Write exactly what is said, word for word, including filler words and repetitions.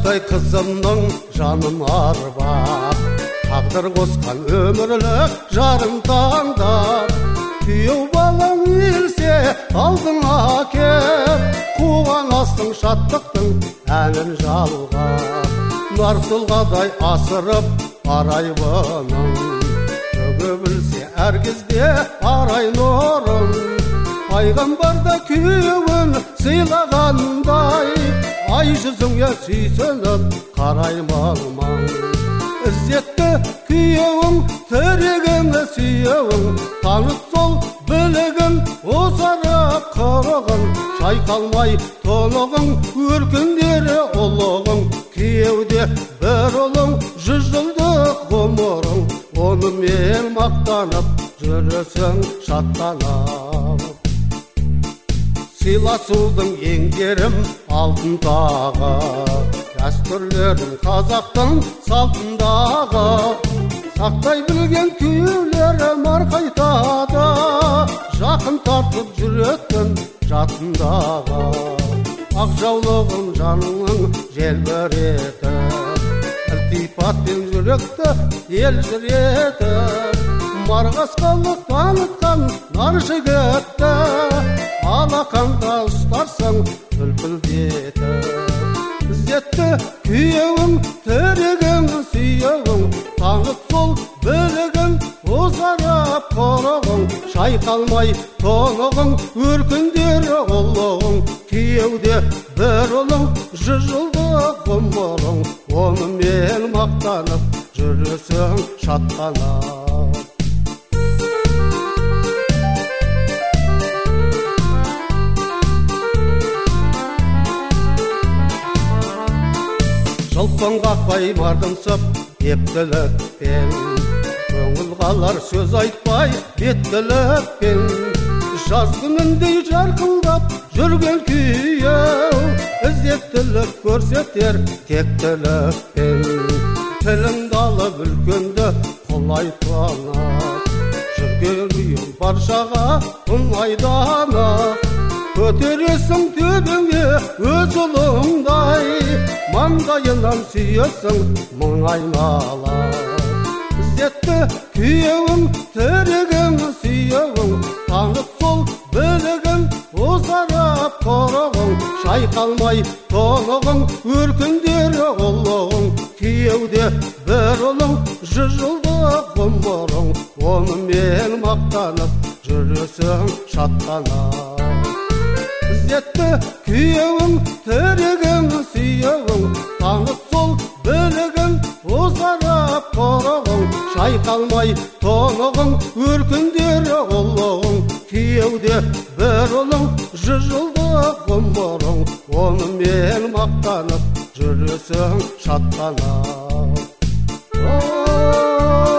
Гүлбақтай қызымның жанын арбап, тағдыр қосқан өмірлік жарым таңдап, күйеу балаң келсе алдыңа кеп, қуған астың шаттықтың әнін жалғап, нар тұлғадай асырып арайбының, төге білсе әр кезде арай нұрын, пайғамбарда күйеуін сыйлағандай, ай жүзіңе сүйсініп қараймалмаң. Ізzetті күйеуің, тірегіңі сүйеуің, танып сол білігін, озарып қырығын, шайқалмай толығың, өркіндері ұлығың, күйеуде бір ұлың, жүз жылдық ғұмырың, онымен мақтанып жүресің шаттанып. Сыйласудың еңгерім алтын тағы, дәстүрлерін қазақтың салтындағы, сақтай білген күйеулері марқайтады, жақын тартып жүретін жатындағы. Ақ жаулығын жаныңның желбіретіп, ілтипатпен жүректі елжіретіп, марғасқалық танытқан нар жігітті, алақанда ұстарсың бүлбүлдетіп. Ізzetті күйеуің, тірегің сүйеуің, танып сол білігін, озарып қырығың, шайқалмай толығың, өркіндері ұлығың, күйеуде бір ұлың, жүз жылдық ғұмырың, онымен мақтанып жүресің шаттанып. Жылпын қақпай мардымсып ептілікпен, көңіл қалар сөз айтпай беттілікпен, жаз күніндей жарқылдап жүрген күйеу, ізеттілік көрсетер тектілікпен, тіліңді алып үлкенді құлай танып, жүрген күйеу баршаға ұнайданып, көтересің төбеңе өз ұлыңдай, маңдайынан сүйесің мың айналып. Ізzetті күйеуің, тірегің сүйеуің, танып сол білігін, озарып қырығың, шайқалмай толығың, өркіндері ұлығың, күйеуде бір ұлың, жүз жылдық ғұмырың, онымен мақтанып жүресің шаттанып. Ізzetті күйеуің, тірегің сүйеуің, танып сол білігін, озарып қырығың, шайқалмай толығың, өркіндері ұлығың, күйеуде бір ұлың, жүз жылдық ғұмырың, онымен мақтанып жүресің шаттанып.